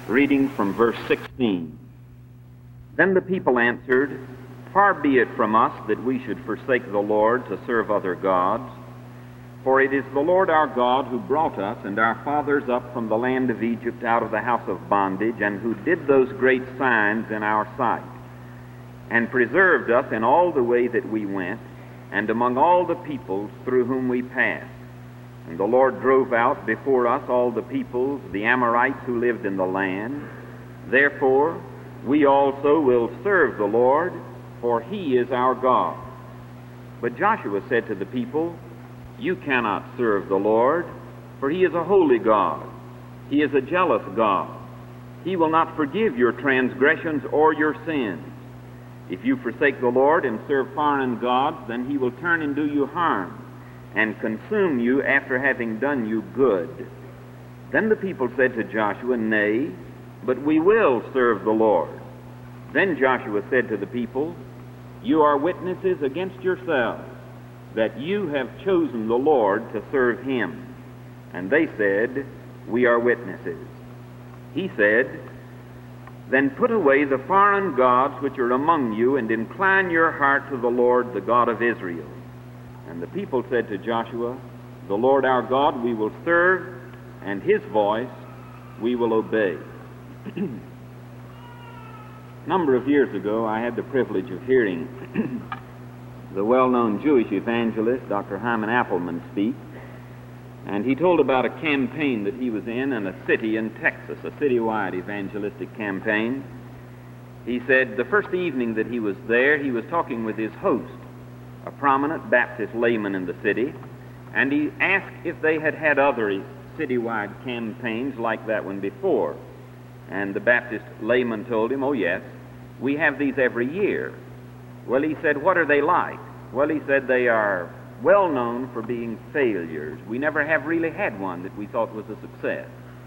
reading from verse 16. Then the people answered, Far be it from us that we should forsake the Lord to serve other gods. For it is the Lord our God who brought us and our fathers up from the land of Egypt out of the house of bondage, and who did those great signs in our sight, and preserved us in all the way that we went, and among all the peoples through whom we passed. And the Lord drove out before us all the peoples, the Amorites who lived in the land. Therefore we also will serve the Lord, for he is our God. But Joshua said to the people, You cannot serve the Lord, for he is a holy God. He is a jealous God. He will not forgive your transgressions or your sins. If you forsake the Lord and serve foreign gods, then he will turn and do you harm, and consume you after having done you good. Then the people said to Joshua, Nay, but we will serve the Lord. Then Joshua said to the people, You are witnesses against yourselves, that you have chosen the Lord to serve him. And they said, We are witnesses. He said, Then put away the foreign gods which are among you, and incline your heart to the Lord, the God of Israel. And the people said to Joshua, The Lord our God we will serve, and his voice we will obey. A number of years ago, I had the privilege of hearing the well-known Jewish evangelist, Dr. Hyman Appleman, speak, and he told about a campaign that he was in a city in Texas, a citywide evangelistic campaign. He said the first evening that he was there, he was talking with his host, a prominent Baptist layman in the city, and he asked if they had had other citywide campaigns like that one before. And the Baptist layman told him, Oh yes, we have these every year. Well, he said, What are they like? Well, he said, they are well known for being failures. We never have really had one that we thought was a success.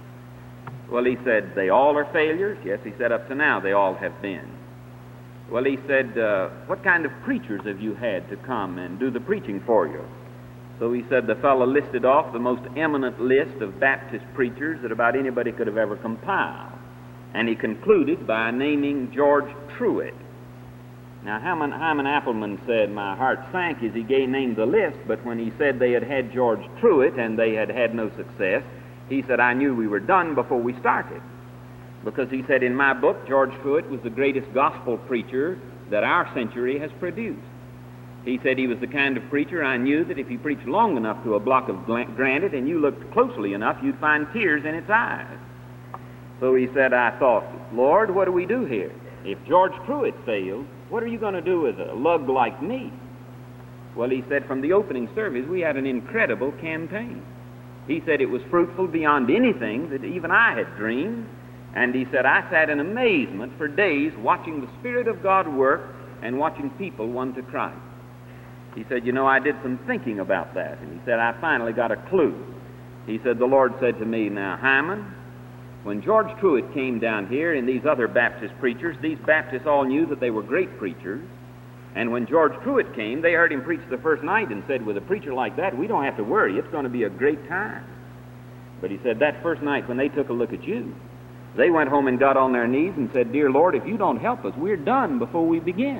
Well, he said, they all are failures? Yes, he said, up to now they all have been. Well, he said, what kind of preachers have you had to come and do the preaching for you? So he said the fellow listed off the most eminent list of Baptist preachers that about anybody could have ever compiled. And he concluded by naming George Truett. Now, Hyman Appleman said, My heart sank as he named the list, but when he said they had had George Truett and they had had no success, he said, I knew we were done before we started. Because he said, in my book, George Truett was the greatest gospel preacher that our century has produced. He said he was the kind of preacher I knew that if he preached long enough to a block of granite and you looked closely enough, you'd find tears in its eyes. So he said, I thought, Lord, what do we do here? If George Truett failed, what are you going to do with a lug like me? Well, he said, from the opening service, we had an incredible campaign. He said it was fruitful beyond anything that even I had dreamed. And he said, I sat in amazement for days watching the Spirit of God work and watching people won to Christ. He said, I did some thinking about that. And he said, I finally got a clue. He said, the Lord said to me, Now, Hyman, when George Truett came down here and these other Baptist preachers, these Baptists all knew that they were great preachers. And when George Truett came, they heard him preach the first night and said, with a preacher like that, we don't have to worry. It's going to be a great time. But he said that first night when they took a look at you, they went home and got on their knees and said, Dear Lord, if you don't help us, we're done before we begin.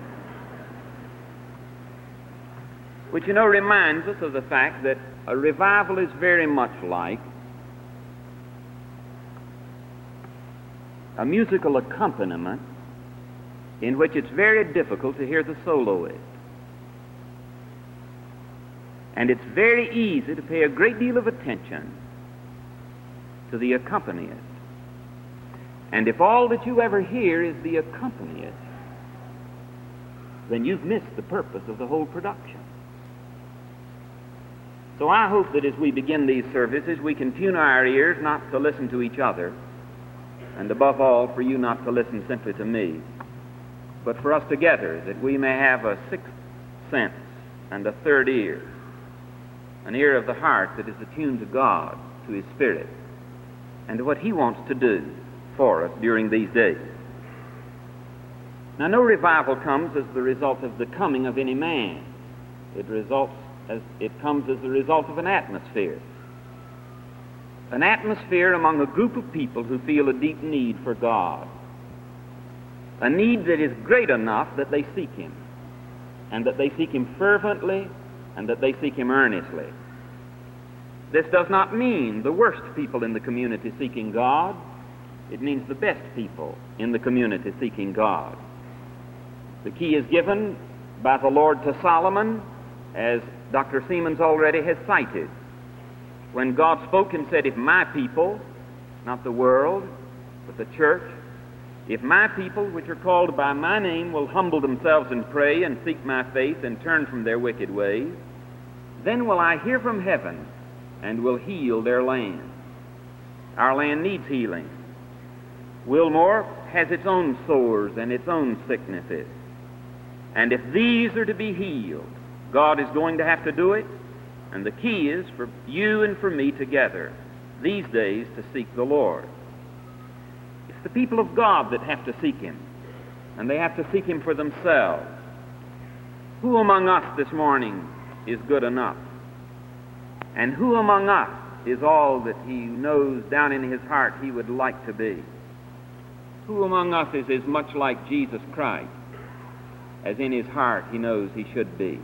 Which, reminds us of the fact that a revival is very much like a musical accompaniment in which it's very difficult to hear the soloist. And it's very easy to pay a great deal of attention to the accompanist. And if all that you ever hear is the accompanist, then you've missed the purpose of the whole production. So I hope that as we begin these services, we can tune our ears not to listen to each other, and above all, for you not to listen simply to me, but for us together, that we may have a sixth sense and a third ear, an ear of the heart that is attuned to God, to His Spirit, and to what He wants to do for us during these days. Now, no revival comes as the result of the coming of any man. It comes as the result of an atmosphere. an atmosphere among a group of people who feel a deep need for God, a need that is great enough that they seek Him, and that they seek Him fervently, and that they seek Him earnestly. This does not mean the worst people in the community seeking God. It means the best people in the community seeking God. The key is given by the Lord to Solomon, as Dr. Siemens already has cited, when God spoke and said, if my people, not the world, but the church, if my people, which are called by my name, will humble themselves and pray and seek my face and turn from their wicked ways, then will I hear from heaven and will heal their land. Our land needs healing. Wilmore has its own sores and its own sicknesses. And if these are to be healed, God is going to have to do it. And the key is for you and for me together these days to seek the Lord. It's the people of God that have to seek Him, and they have to seek Him for themselves. Who among us this morning is good enough? And who among us is all that he knows down in his heart he would like to be? Who among us is as much like Jesus Christ as in his heart he knows he should be?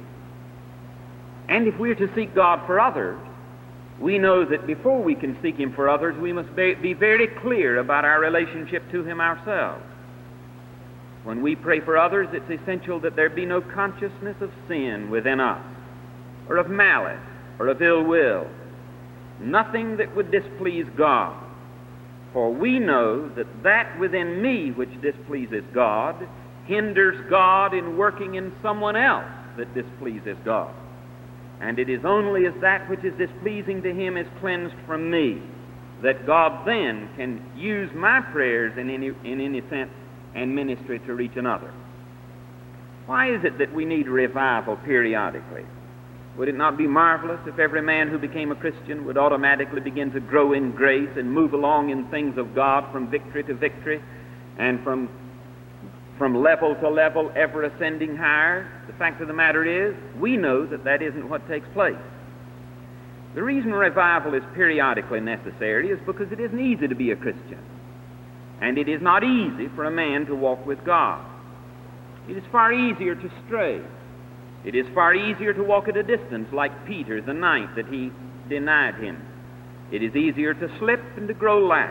And if we're to seek God for others, we know that before we can seek Him for others, we must be very clear about our relationship to Him ourselves. When we pray for others, it's essential that there be no consciousness of sin within us, or of malice, or of ill will, nothing that would displease God. For we know that that within me which displeases God hinders God in working in someone else that displeases God. And it is only as that which is displeasing to Him is cleansed from me that God then can use my prayers in any sense and ministry to reach another. Why is it that we need revival periodically? Would it not be marvelous if every man who became a Christian would automatically begin to grow in grace and move along in things of God from victory to victory and from level to level, ever ascending higher? The fact of the matter is, we know that that isn't what takes place. The reason revival is periodically necessary is because it isn't easy to be a Christian. And it is not easy for a man to walk with God. It is far easier to stray. It is far easier to walk at a distance like Peter the night that he denied Him. It is easier to slip and to grow lax,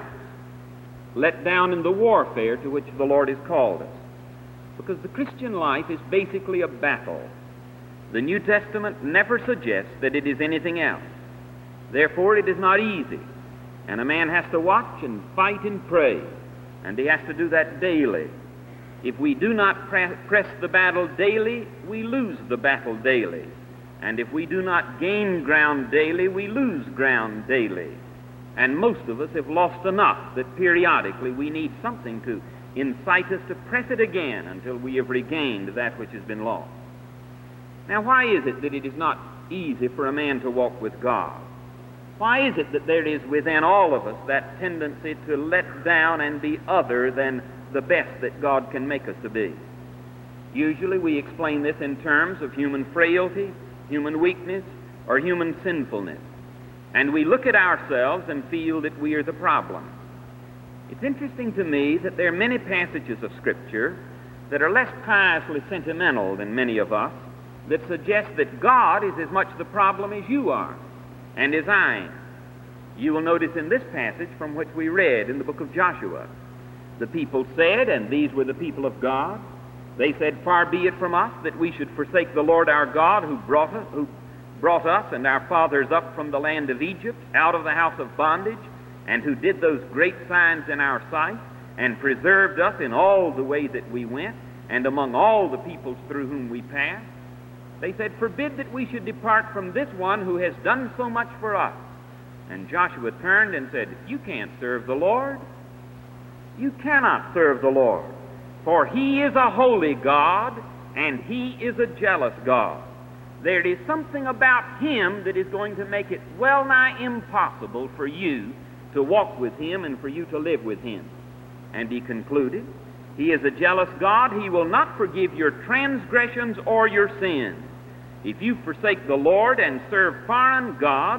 let down in the warfare to which the Lord has called us. Because the Christian life is basically a battle. The New Testament never suggests that it is anything else. Therefore, it is not easy. And a man has to watch and fight and pray. And he has to do that daily. If we do not press the battle daily, we lose the battle daily. And if we do not gain ground daily, we lose ground daily. And most of us have lost enough that periodically we need something to incite us to press it again until we have regained that which has been lost. Now, why is it that it is not easy for a man to walk with God? Why is it that there is within all of us that tendency to let down and be other than the best that God can make us to be? Usually we explain this in terms of human frailty, human weakness, or human sinfulness. And we look at ourselves and feel that we are the problem. It's interesting to me that there are many passages of Scripture that are less piously sentimental than many of us, that suggest that God is as much the problem as you are, and as I am. You will notice in this passage from which we read in the book of Joshua, the people said, and these were the people of God, they said, "Far be it from us that we should forsake the Lord our God, who brought us and our fathers up from the land of Egypt, out of the house of bondage, and who did those great signs in our sight, and preserved us in all the way that we went, and among all the peoples through whom we passed." They said, "Forbid that we should depart from this one who has done so much for us." And Joshua turned and said, "You can't serve the Lord. You cannot serve the Lord. For He is a holy God, and He is a jealous God. There is something about Him that is going to make it well nigh impossible for you to walk with Him and for you to live with Him." And he concluded, "He is a jealous God. He will not forgive your transgressions or your sins. If you forsake the Lord and serve foreign gods,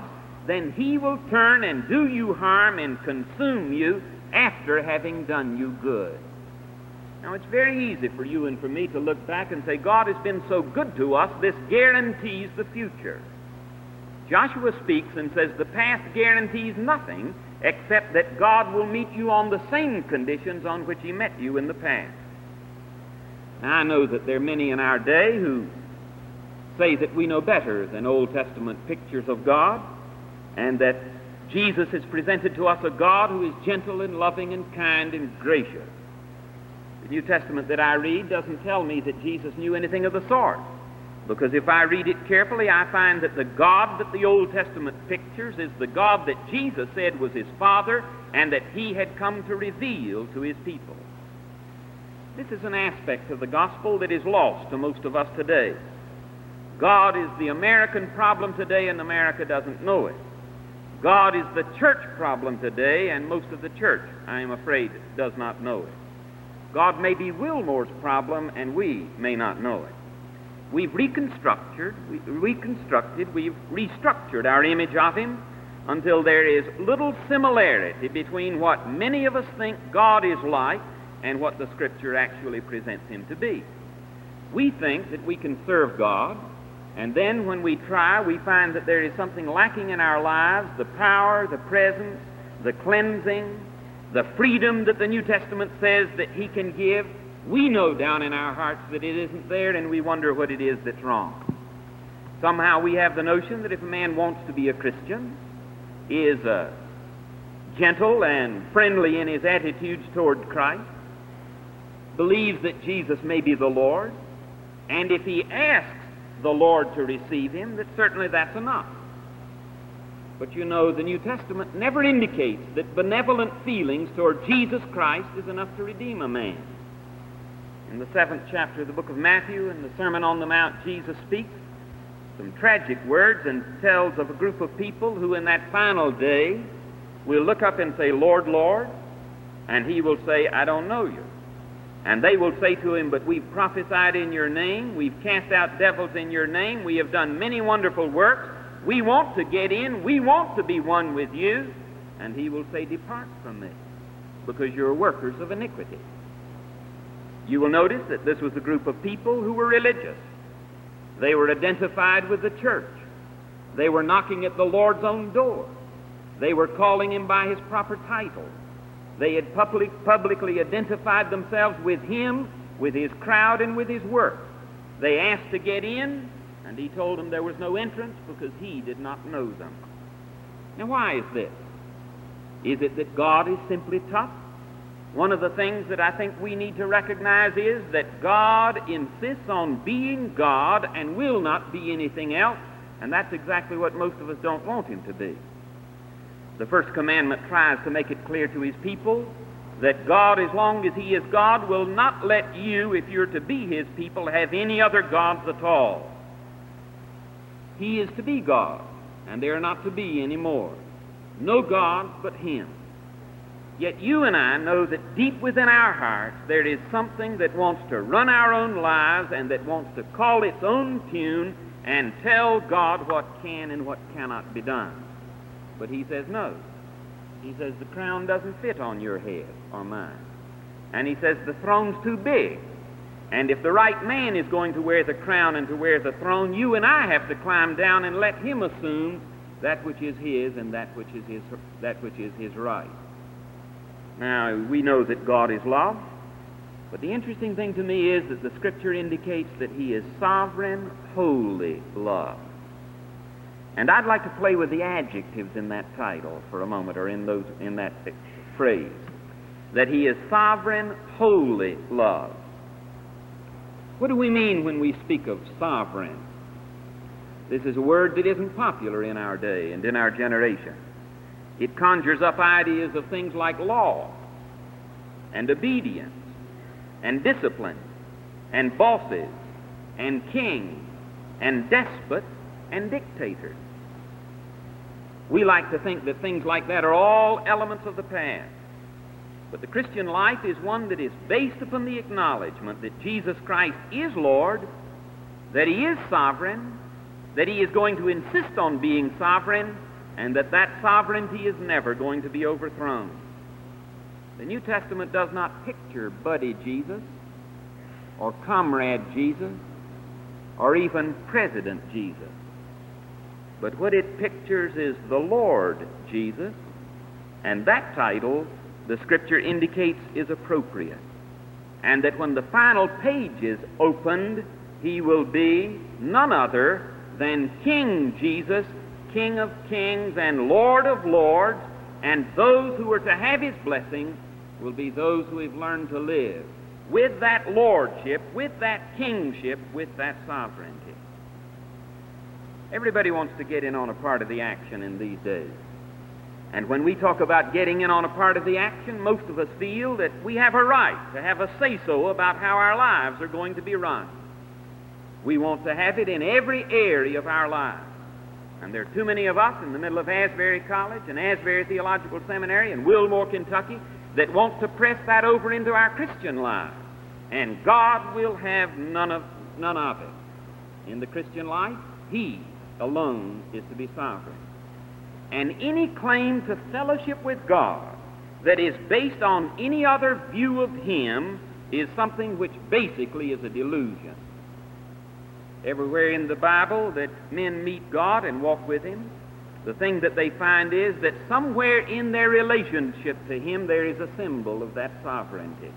then he will turn and do you harm and consume you after having done you good. Now, it's very easy for you and for me to look back and say, God has been so good to us, this guarantees the future. Joshua speaks and says the past guarantees nothing except that God will meet you on the same conditions on which he met you in the past. Now, I know that there are many in our day who say that we know better than Old Testament pictures of God, and that Jesus is presented to us a God who is gentle and loving and kind and gracious. The New Testament that I read doesn't tell me that Jesus knew anything of the sort, because if I read it carefully, I find that the God that the Old Testament pictures is the God that Jesus said was his Father and that he had come to reveal to his people. This is an aspect of the gospel that is lost to most of us today. God is the American problem today, and America doesn't know it. God is the church problem today, and most of the church, I am afraid, does not know it. God may be Wilmore's problem, and we may not know it. We've reconstructed, we've restructured our image of him until there is little similarity between what many of us think God is like and what the Scripture actually presents him to be. We think that we can serve God, and then when we try, we find that there is something lacking in our lives, the power, the presence, the cleansing, the freedom that the New Testament says that he can give. We know down in our hearts that it isn't there, and we wonder what it is that's wrong. Somehow we have the notion that if a man wants to be a Christian, is gentle and friendly in his attitudes toward Christ, believes that Jesus may be the Lord, and if he asks the Lord to receive him, that certainly that's enough. But you know, the New Testament never indicates that benevolent feelings toward Jesus Christ is enough to redeem a man. In the 7th chapter of the book of Matthew, in the Sermon on the Mount, Jesus speaks some tragic words and tells of a group of people who in that final day will look up and say, Lord, Lord, and he will say, I don't know you. And they will say to him, but we've prophesied in your name, we've cast out devils in your name, we have done many wonderful works, we want to get in, we want to be one with you. And he will say, depart from me, because you're workers of iniquity. You will notice that this was a group of people who were religious. They were identified with the church. They were knocking at the Lord's own door. They were calling him by his proper title. They had publicly identified themselves with him, with his crowd, and with his work. They asked to get in, and he told them there was no entrance because he did not know them. Now, why is this? Is it that God is simply tough? One of the things that I think we need to recognize is that God insists on being God and will not be anything else, and that's exactly what most of us don't want him to be. The first commandment tries to make it clear to his people that God, as long as he is God, will not let you, if you're to be his people, have any other gods at all. He is to be God, and they are not to be any more. No gods but him. Yet you and I know that deep within our hearts there is something that wants to run our own lives and that wants to call its own tune and tell God what can and what cannot be done. But he says no. He says the crown doesn't fit on your head or mine. And he says the throne's too big. And if the right man is going to wear the crown and to wear the throne, you and I have to climb down and let him assume that which is his and that which is his right. Now, we know that God is love, but the interesting thing to me is that the Scripture indicates that he is sovereign, holy love. And I'd like to play with the adjectives in that title for a moment, or in that phrase, that he is sovereign, holy love. What do we mean when we speak of sovereign? This is a word that isn't popular in our day and in our generation. It conjures up ideas of things like law and obedience and discipline and bosses and kings and despots and dictators. We like to think that things like that are all elements of the past. But the Christian life is one that is based upon the acknowledgement that Jesus Christ is Lord, that he is sovereign, that he is going to insist on being sovereign, and that sovereignty is never going to be overthrown. The New Testament does not picture Buddy Jesus or Comrade Jesus or even President Jesus. But what it pictures is the Lord Jesus, and that title, the Scripture indicates, is appropriate. And that when the final page is opened, he will be none other than King Jesus, King of kings and Lord of lords, and those who are to have his blessing will be those who have learned to live with that lordship, with that kingship, with that sovereignty. Everybody wants to get in on a part of the action in these days. And when we talk about getting in on a part of the action, most of us feel that we have a right to have a say-so about how our lives are going to be run. We want to have it in every area of our lives. And there are too many of us in the middle of Asbury College and Asbury Theological Seminary and Wilmore, Kentucky, that want to press that over into our Christian lives. And God will have none of it. In the Christian life, he alone is to be sovereign. And any claim to fellowship with God that is based on any other view of him is something which basically is a delusion. Everywhere in the Bible that men meet God and walk with him, the thing that they find is that somewhere in their relationship to him there is a symbol of that sovereignty.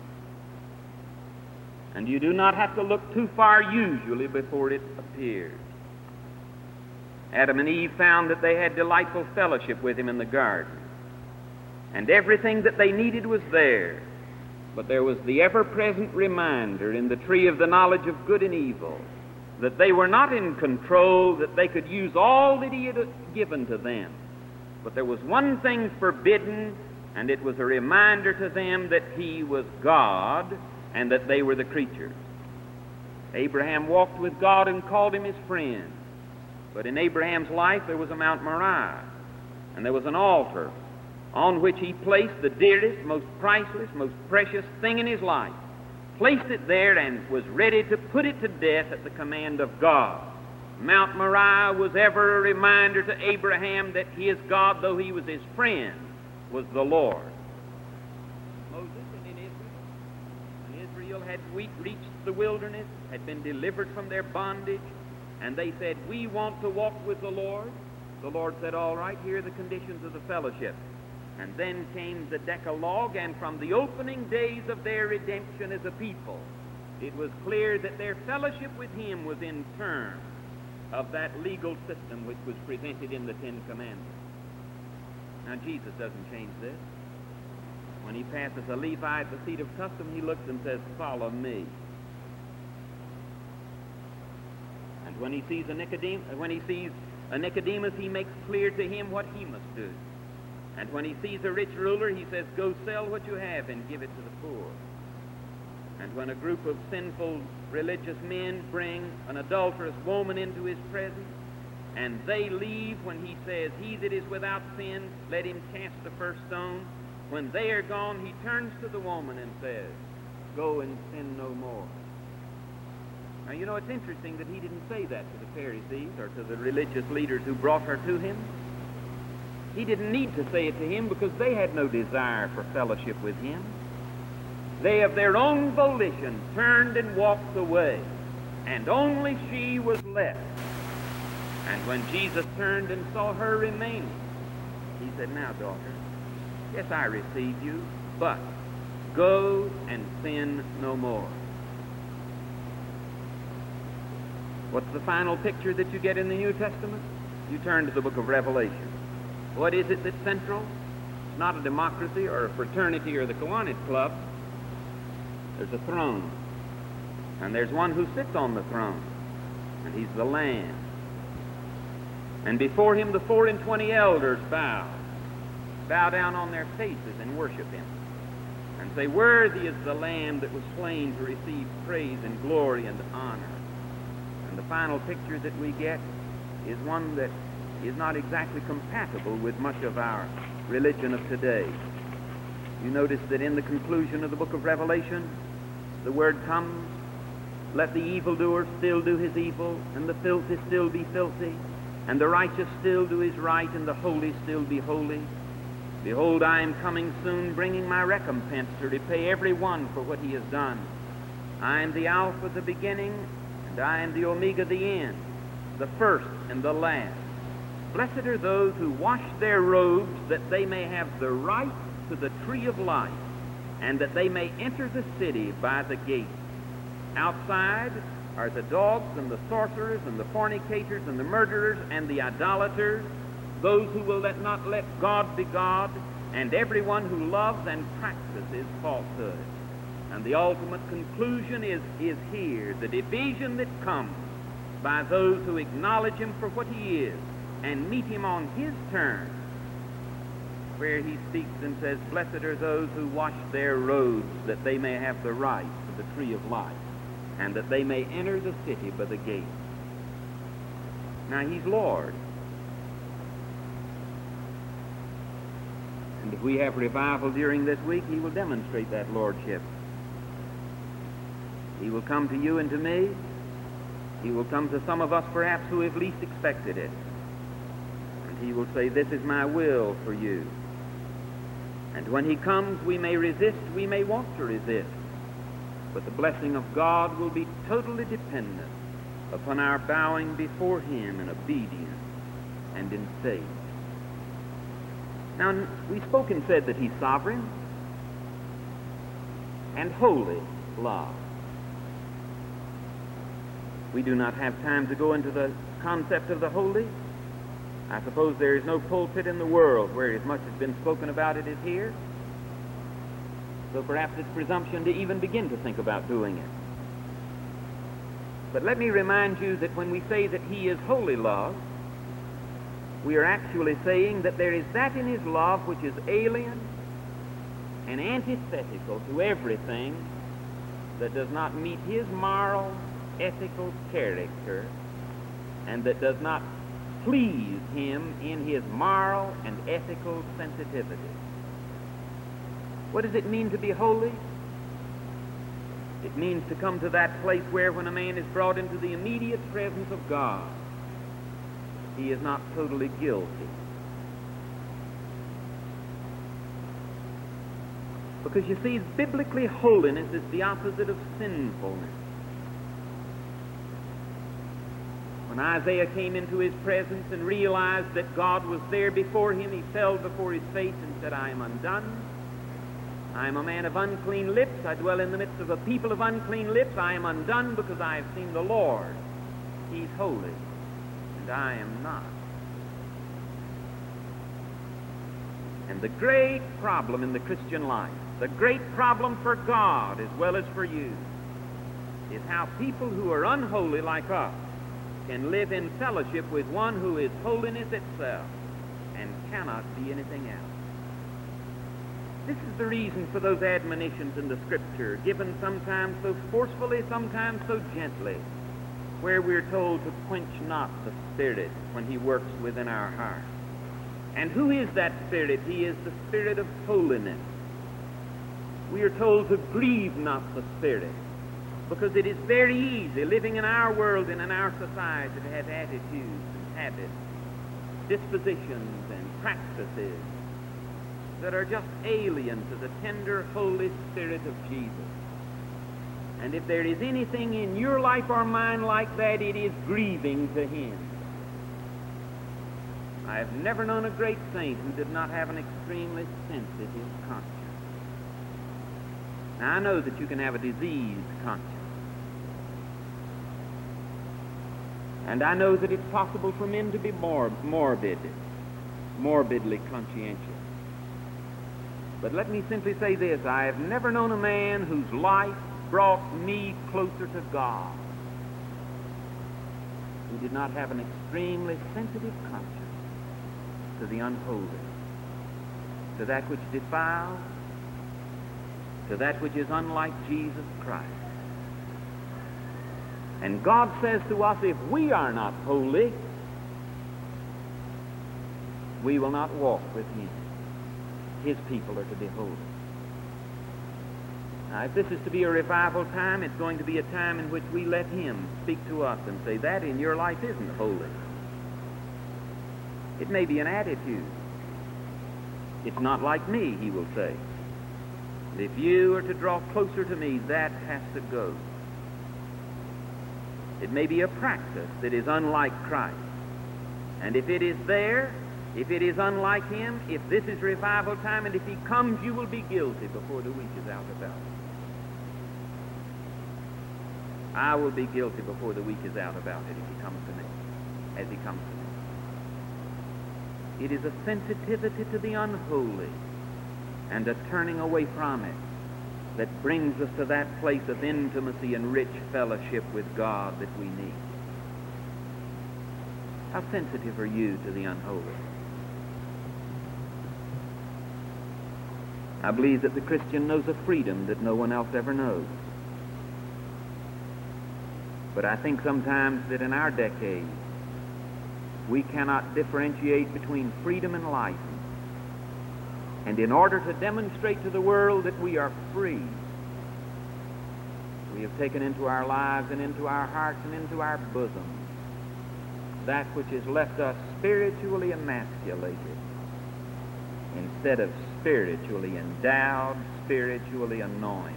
And you do not have to look too far usually before it appears. Adam and Eve found that they had delightful fellowship with him in the garden, and everything that they needed was there. But there was the ever-present reminder in the tree of the knowledge of good and evil that they were not in control, that they could use all that he had given to them. But there was one thing forbidden, and it was a reminder to them that he was God and that they were the creatures. Abraham walked with God and called him his friend. But in Abraham's life there was a Mount Moriah, and there was an altar on which he placed the dearest, most priceless, most precious thing in his life, placed it there and was ready to put it to death at the command of God. Mount Moriah was ever a reminder to Abraham that his God, though he was his friend, was the Lord. Moses and in Israel, when Israel had reached the wilderness, had been delivered from their bondage, and they said, "We want to walk with the Lord." The Lord said, "All right, here are the conditions of the fellowship." And then came the Decalogue, and from the opening days of their redemption as a people, it was clear that their fellowship with him was in terms of that legal system which was presented in the Ten Commandments. Now, Jesus doesn't change this. When he passes a Levite at the seat of custom, he looks and says, "Follow me." And when he sees a Nicodemus, he makes clear to him what he must do. And when he sees a rich ruler, he says, "Go sell what you have and give it to the poor." And when a group of sinful religious men bring an adulterous woman into his presence, and they leave when he says, "He that is without sin, let him cast the first stone," when they are gone, he turns to the woman and says, "Go and sin no more." Now, you know, it's interesting that he didn't say that to the Pharisees or to the religious leaders who brought her to him. He didn't need to say it to him because they had no desire for fellowship with him. They, of their own volition, turned and walked away, and only she was left. And when Jesus turned and saw her remaining, he said, "Now, daughter, yes, I receive you, but go and sin no more." What's the final picture that you get in the New Testament? You turn to the book of Revelation. What is it that's central? It's not a democracy or a fraternity or the Kiwanis Club. There's a throne. And there's one who sits on the throne. And he's the Lamb. And before him the 24 elders bow down on their faces and worship him. And say, "Worthy is the Lamb that was slain to receive praise and glory and honor." And the final picture that we get is one that is not exactly compatible with much of our religion of today. You notice that in the conclusion of the book of Revelation, the word comes, "Let the evildoer still do his evil, and the filthy still be filthy, and the righteous still do his right, and the holy still be holy. Behold, I am coming soon, bringing my recompense to repay every one for what he has done. I am the Alpha, the beginning, and I am the Omega, the end, the first and the last. Blessed are those who wash their robes, that they may have the right to the tree of life, and that they may enter the city by the gate. Outside are the dogs and the sorcerers and the fornicators and the murderers and the idolaters, those who will not let God be God, and everyone who loves and practices falsehood. And the ultimate conclusion is here, the division that comes by those who acknowledge him for what he is and meet him on his terms, where he speaks and says, blessed are those who wash their robes, that they may have the right to the tree of life, and that they may enter the city by the gate. Now, he's Lord. And if we have revival during this week, he will demonstrate that lordship. He will come to you and to me. He will come to some of us, perhaps, who have least expected it. And he will say, this is my will for you. And when he comes, we may resist, we may want to resist. But the blessing of God will be totally dependent upon our bowing before him in obedience and in faith. Now, we spoke and said that he's sovereign and holy love. We do not have time to go into the concept of the holy. I suppose there is no pulpit in the world where as much has been spoken about it as here. So perhaps it's presumption to even begin to think about doing it. But let me remind you that when we say that he is holy love, we are actually saying that there is that in his love which is alien and antithetical to everything that does not meet his moral, ethical character, and that does not please him in his moral and ethical sensitivity. What does it mean to be holy? It means to come to that place where when a man is brought into the immediate presence of God, he is not totally guilty. Because you see, biblically, holiness is the opposite of sinfulness. When Isaiah came into his presence and realized that God was there before him, he fell before his face and said, I am undone. I am a man of unclean lips. I dwell in the midst of a people of unclean lips. I am undone because I have seen the Lord. He's holy, and I am not. And the great problem in the Christian life, the great problem for God as well as for you, is how people who are unholy like us can live in fellowship with one who is holiness itself and cannot be anything else. This is the reason for those admonitions in the Scripture, given sometimes so forcefully, sometimes so gently, where we're told to quench not the Spirit when he works within our hearts. And who is that Spirit? He is the Spirit of holiness. We are told to grieve not the Spirit, because it is very easy, living in our world and in our society, to have attitudes and habits, dispositions and practices that are just alien to the tender, Holy Spirit of Jesus. And if there is anything in your life or mine like that, it is grieving to him. I have never known a great saint who did not have an extremely sensitive conscience. Now, I know that you can have a diseased conscience. And I know that it's possible for men to be morbidly conscientious. But let me simply say this. I have never known a man whose life brought me closer to God who did not have an extremely sensitive conscience to the unholy, to that which defiles, to that which is unlike Jesus Christ. And God says to us, if we are not holy, we will not walk with him. His people are to be holy. Now, if this is to be a revival time, it's going to be a time in which we let him speak to us and say, that in your life isn't holy. It may be an attitude. It's not like me, he will say. If you are to draw closer to me, that has to go. It may be a practice that is unlike Christ. And if it is there, if it is unlike him, if this is revival time, and if he comes, you will be guilty before the week is out about it. I will be guilty before the week is out about it if he comes to me, as he comes to me. It is a sensitivity to the unholy and a turning away from it that brings us to that place of intimacy and rich fellowship with God that we need. How sensitive are you to the unholy? I believe that the Christian knows a freedom that no one else ever knows. But I think sometimes that in our decade, we cannot differentiate between freedom and license. And in order to demonstrate to the world that we are free, we have taken into our lives and into our hearts and into our bosoms that which has left us spiritually emasculated instead of spiritually endowed, spiritually anointed.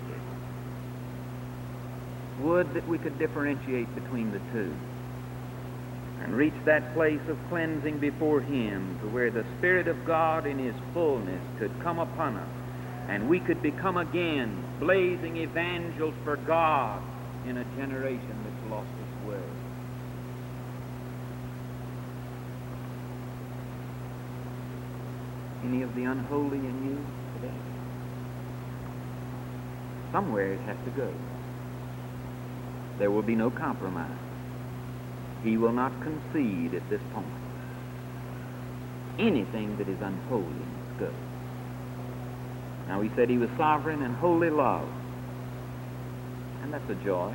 Would that we could differentiate between the two and reach that place of cleansing before him, to where the Spirit of God in his fullness could come upon us, and we could become again blazing evangels for God in a generation that's lost its way. Any of the unholy in you today? Somewhere it has to go. There will be no compromise. He will not concede at this point. Anything that is unholy must go. Now, he said he was sovereign and wholly loved. And that's a joy.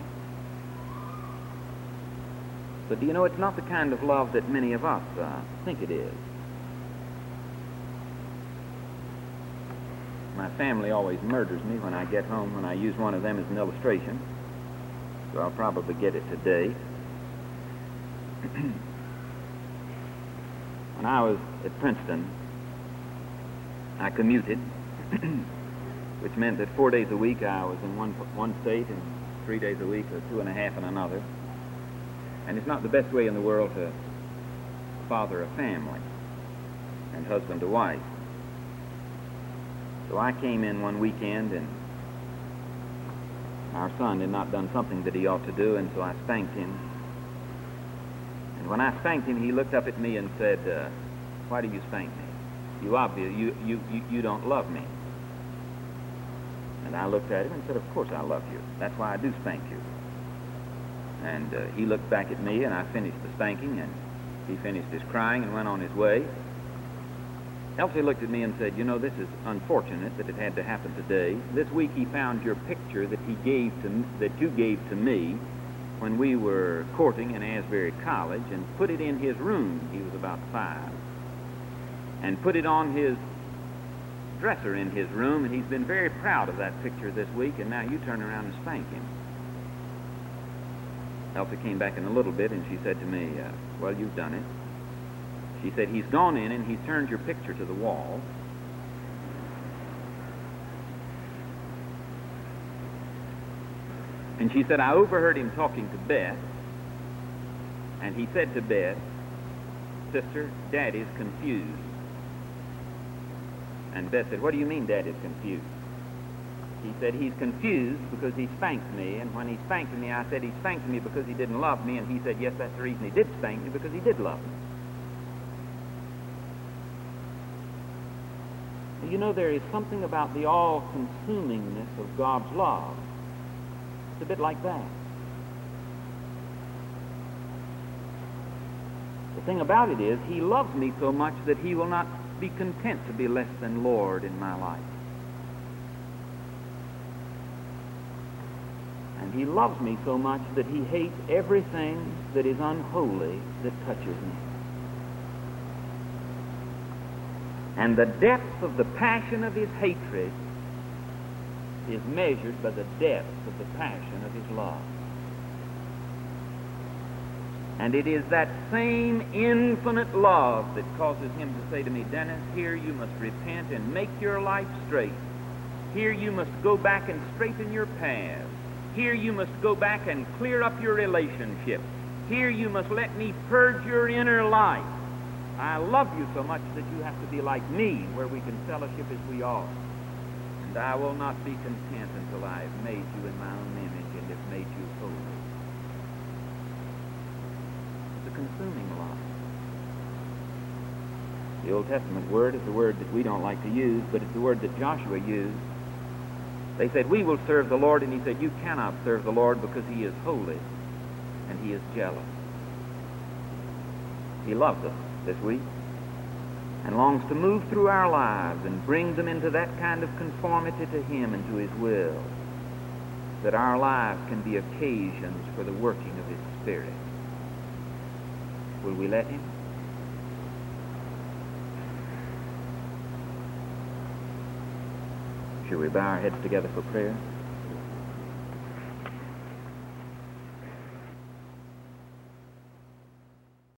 But do you know, it's not the kind of love that many of us think it is. My family always murders me when I get home when I use one of them as an illustration. So I'll probably get it today. When I was at Princeton, I commuted, which meant that 4 days a week I was in one state and 3 days a week or 2.5 in another. And it's not the best way in the world to father a family and husband a wife. So I came in one weekend, and our son had not done something that he ought to do, and so I spanked him. And when I spanked him, he looked up at me and said, "Why do you spank me? You don't love me." And I looked at him and said, "Of course I love you. That's why I do spank you." And he looked back at me, and I finished the spanking, and he finished his crying and went on his way. Elsie looked at me and said, "You know, this is unfortunate that it had to happen today. This week he found your picture that you gave to me when we were courting in Asbury College, and put it in his room." He was about 5. "And put it on his dresser in his room, and he's been very proud of that picture this week, and now you turn around and spank him." Elsie came back in a little bit, and she said to me, "Well, you've done it." She said, "He's gone in and he's turned your picture to the wall. And she said, I overheard him talking to Beth, and he said to Beth, 'Sister, Daddy's confused.' And Beth said, 'What do you mean Daddy's confused?' He said, 'He's confused because he spanked me, and when he spanked me, I said he spanked me because he didn't love me, and he said, yes, that's the reason he did spank me, because he did love me.'" You know, there is something about the all-consumingness of God's love. It's a bit like that. The thing about it is, he loves me so much that he will not be content to be less than Lord in my life. And he loves me so much that he hates everything that is unholy that touches me. And the depth of the passion of his hatred is measured by the depth of the passion of his love. And it is that same infinite love that causes him to say to me, Dennis, here you must repent and make your life straight. Here you must go back and straighten your path. Here you must go back and clear up your relationship. Here you must let me purge your inner life. I love you so much that you have to be like me, where we can fellowship as we are. And I will not be content until I have made you in my own image and have made you holy. It's a consuming love. The Old Testament word is a word that we don't like to use, but it's the word that Joshua used. They said, we will serve the Lord, and he said, you cannot serve the Lord because he is holy and he is jealous. He loves us this week and longs to move through our lives and bring them into that kind of conformity to him and to his will, that our lives can be occasions for the working of his Spirit. Will we let him? Shall we bow our heads together for prayer?